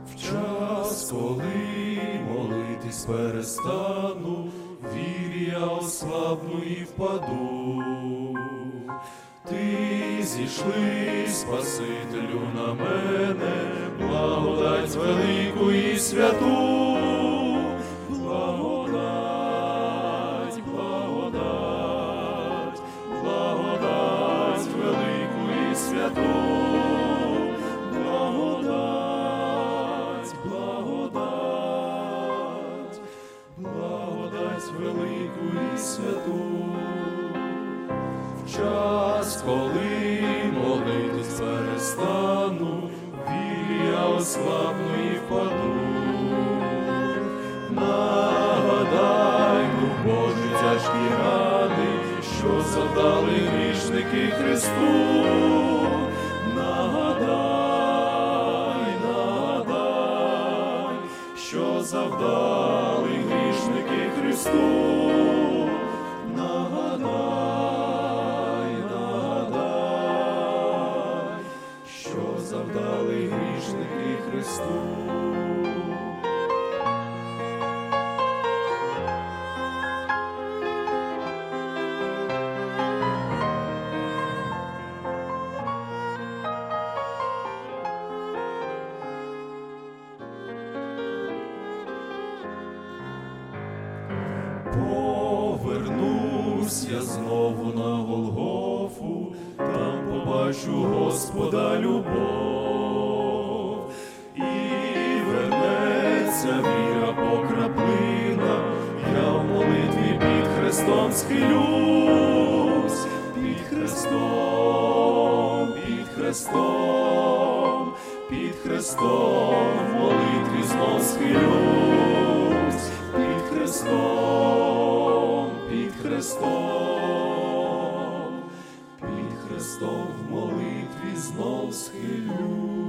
В час, коли молитись перестану, вірі я ослабну і впаду. Ти зійшли, Спасителю, на мене, благодать велику і святу. Благодать, благодать, благодать велику і святу. Благодать, благодать, благодать велику і святу. В час, коли молитись перестану, вірі я ослабну і впаду. Нагадай, Дух Божий, тяжкі рани, що завдали грішники Христу. Нагадай, нагадай, що завдали грішники Христу. Нагадай, нагадай, що завдали грішники Христу. Повернусь я знову на Голгофу, там побачу Господа любов. І вернеться віра по краплинам, я в молитві під Христом схилюсь. Під Христом, під Христом, під Христом в молитві знов схилюсь. Під Христом, під Христом, під Христом в молитві знов схилюсь.